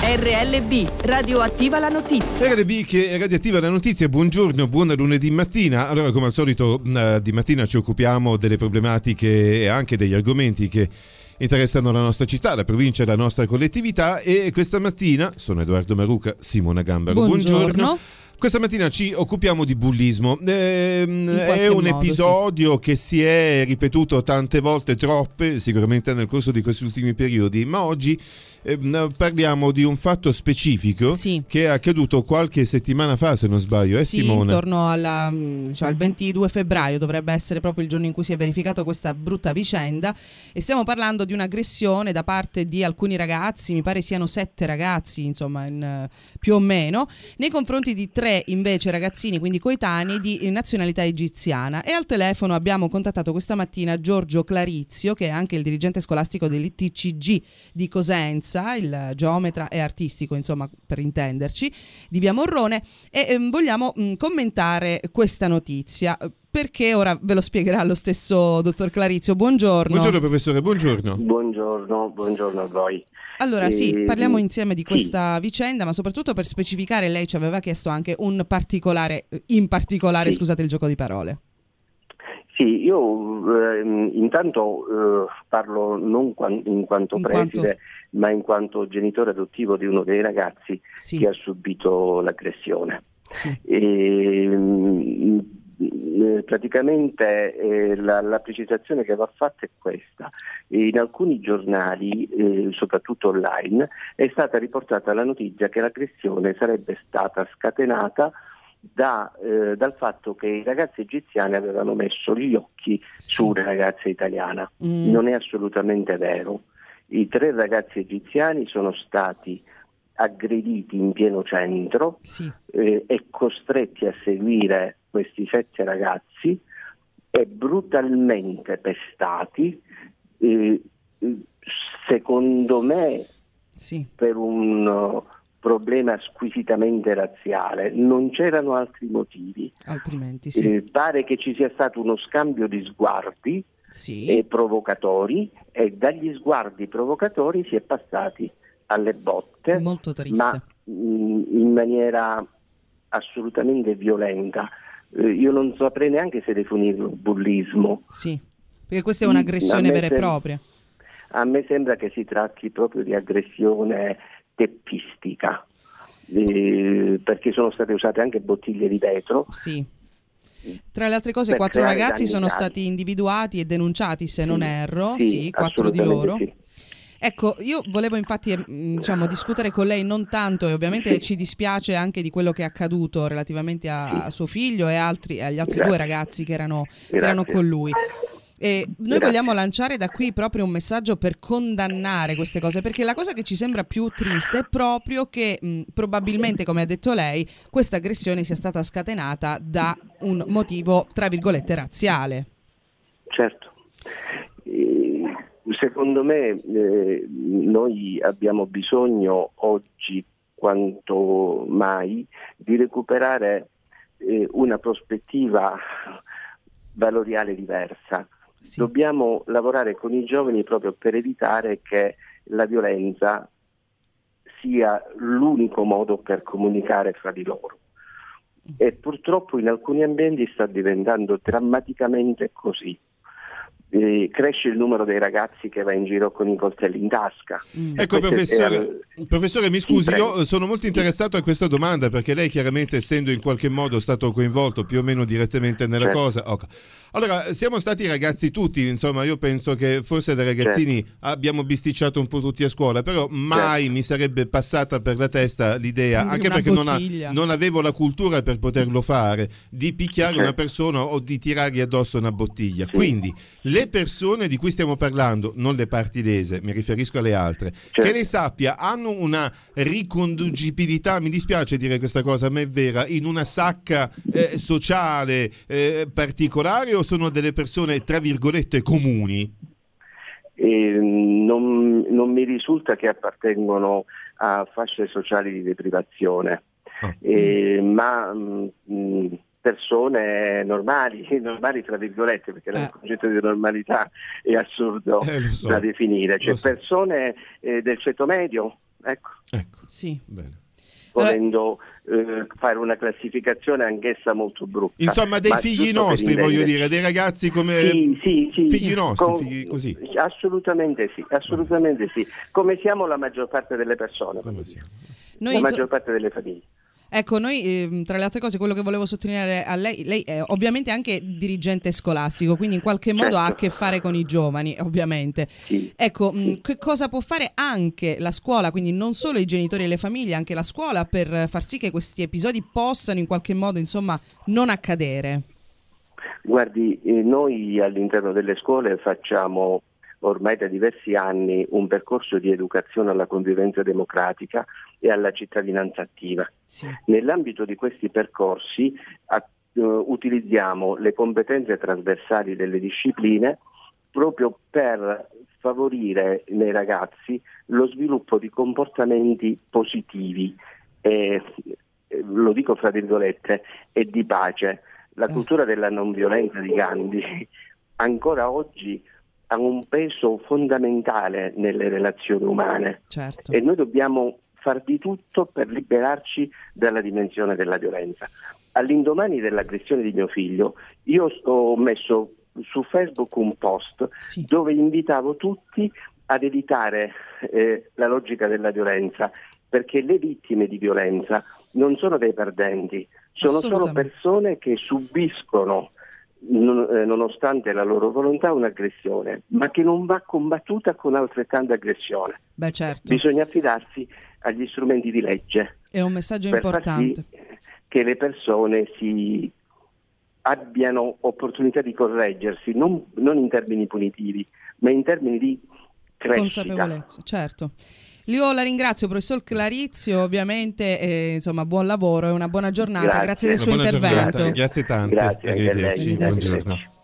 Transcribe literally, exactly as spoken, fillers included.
R L B, Radioattiva la notizia. R L B che è Radioattiva la notizia, buongiorno, buon lunedì mattina. Allora, come al solito, uh, di mattina ci occupiamo delle problematiche e anche degli argomenti che interessano la nostra città, la provincia e la nostra collettività, e questa mattina sono Edoardo Maruca, Simona Gambaro. Buongiorno. Buongiorno. Questa mattina ci occupiamo di bullismo. Eh, è un modo, episodio sì. che si è ripetuto tante volte, troppe, sicuramente nel corso di questi ultimi periodi, ma oggi eh, parliamo di un fatto specifico sì. che è accaduto qualche settimana fa, se non sbaglio, eh sì, Simona? Intorno alla, cioè, al ventidue febbraio dovrebbe essere proprio il giorno in cui si è verificato questa brutta vicenda, e stiamo parlando di un'aggressione da parte di alcuni ragazzi, mi pare siano sette ragazzi, insomma, in, più o meno, nei confronti di tre invece ragazzini, quindi coetanei di nazionalità egiziana. E al telefono abbiamo contattato questa mattina Giorgio Clarizio, che è anche il dirigente scolastico dell'I T C G di Cosenza, il geometra e artistico, insomma, per intenderci, di Via Morrone, e ehm, vogliamo mh, commentare questa notizia, perché ora ve lo spiegherà lo stesso dottor Clarizio. Buongiorno. Buongiorno professore, buongiorno. Buongiorno, buongiorno a voi. Allora sì, eh, parliamo insieme di questa sì. vicenda, ma soprattutto per specificare, lei ci aveva chiesto anche un particolare, in particolare, sì. scusate il gioco di parole. Sì, io eh, intanto eh, parlo non quan- in quanto In preside, quanto... ma in quanto genitore adottivo di uno dei ragazzi sì. che ha subito l'aggressione. Sì. E, mh, praticamente eh, la, la precisazione che va fatta è questa: in alcuni giornali, eh, soprattutto online, è stata riportata la notizia che l'aggressione sarebbe stata scatenata da, eh, dal fatto che i ragazzi egiziani avevano messo gli occhi sì. su una ragazza italiana. Mm. Non è assolutamente vero. I tre ragazzi egiziani sono stati aggrediti in pieno centro sì. eh, e costretti a seguire questi sette ragazzi e brutalmente pestati, eh, secondo me sì. per un uh, problema squisitamente razziale. Non c'erano altri motivi, altrimenti sì. eh, pare che ci sia stato uno scambio di sguardi sì. e provocatori, e dagli sguardi provocatori si è passati alle botte, molto triste, ma mh, in maniera assolutamente violenta. Eh, io non saprei neanche se definirlo bullismo. Sì, perché questa è un'aggressione vera e propria. A me sembra che si tratti proprio di aggressione teppistica, eh, perché sono state usate anche bottiglie di vetro. Sì. Tra le altre cose, quattro ragazzi sono gravi. stati individuati e denunciati, se sì, non erro, sì, sì, quattro di loro. Sì. Ecco, io volevo infatti diciamo discutere con lei non tanto, e ovviamente sì. ci dispiace anche di quello che è accaduto relativamente a, sì. a suo figlio e altri, agli altri Grazie. due ragazzi che erano, che erano con lui. E noi Grazie. vogliamo lanciare da qui proprio un messaggio per condannare queste cose, perché la cosa che ci sembra più triste è proprio che mh, probabilmente, come ha detto lei, questa aggressione sia stata scatenata da un motivo, tra virgolette, razziale. Certo. Eh, secondo me eh, noi abbiamo bisogno oggi quanto mai di recuperare eh, una prospettiva valoriale diversa. Sì. Dobbiamo lavorare con i giovani proprio per evitare che la violenza sia l'unico modo per comunicare fra di loro. E purtroppo in alcuni ambienti sta diventando drammaticamente così. Eh, cresce il numero dei ragazzi che va in giro con i coltelli in tasca. Mm. Ecco professore, è... professore mi scusi, sì, io sono molto interessato a questa domanda, perché lei chiaramente, essendo in qualche modo stato coinvolto più o meno direttamente nella certo. cosa. Okay. Allora, siamo stati ragazzi tutti, insomma, io penso che forse da ragazzini certo. abbiamo bisticciato un po' tutti a scuola, però mai certo. mi sarebbe passata per la testa l'idea, di anche perché non, ha, non avevo la cultura per poterlo fare, di picchiare certo. una persona o di tirargli addosso una bottiglia. Sì. Quindi le persone di cui stiamo parlando, non le parti lese, mi riferisco alle altre, certo. che lei sappia hanno una riconducibilità, mi dispiace dire questa cosa, ma è vera, in una sacca eh, sociale eh, particolare, o sono delle persone tra virgolette comuni? Eh, non, non mi risulta che appartengono a fasce sociali di deprivazione, oh. eh, ma mh, persone normali, normali tra virgolette, perché eh. il concetto di normalità è assurdo eh, so. da definire, cioè so. persone eh, del ceto medio, ecco. Ecco, sì. Bene. Volendo eh, fare una classificazione anch'essa molto brutta. Insomma, dei Ma figli giusto per nostri, voglio intenderci. dire, dei ragazzi come Sì, sì, sì, figli sì. nostri, Com- figli così. Assolutamente sì, assolutamente sì. Come siamo la maggior parte delle persone, Come siamo? Noi, la inso- maggior parte delle famiglie. Ecco, noi eh, tra le altre cose, quello che volevo sottolineare a lei, lei è ovviamente anche dirigente scolastico, quindi in qualche modo Certo. ha a che fare con i giovani, ovviamente. Sì, Ecco, mh, sì. che cosa può fare anche la scuola, quindi non solo i genitori e le famiglie, anche la scuola, per far sì che questi episodi possano in qualche modo, insomma, non accadere? Guardi, eh, noi all'interno delle scuole facciamo ormai da diversi anni un percorso di educazione alla convivenza democratica e alla cittadinanza attiva. Sì. Nell'ambito di questi percorsi a, uh, utilizziamo le competenze trasversali delle discipline proprio per favorire nei ragazzi lo sviluppo di comportamenti positivi, eh, lo dico fra virgolette, e di pace. La cultura della non violenza di Gandhi ancora oggi ha un peso fondamentale nelle relazioni umane, Certo. e noi dobbiamo far di tutto per liberarci dalla dimensione della violenza. All'indomani dell'aggressione di mio figlio, io ho messo su Facebook un post Sì. dove invitavo tutti ad evitare eh, la logica della violenza, perché le vittime di violenza non sono dei perdenti, sono solo Assolutamente. persone che subiscono, non, eh, nonostante la loro volontà, un'aggressione, ma che non va combattuta con altrettanta aggressione. Beh, certo. Bisogna affidarsi agli strumenti di legge È un messaggio per far importante. sì che le persone si abbiano opportunità di correggersi, non, non in termini punitivi, ma in termini di crescita. Consapevolezza, certo. Io la ringrazio, professor Clarizio, ovviamente, eh, insomma, buon lavoro e una buona giornata. Grazie, Grazie. del suo Una buona intervento. giornata. Grazie tante. Grazie anche a lei. Arrivederci. Arrivederci. Buongiorno.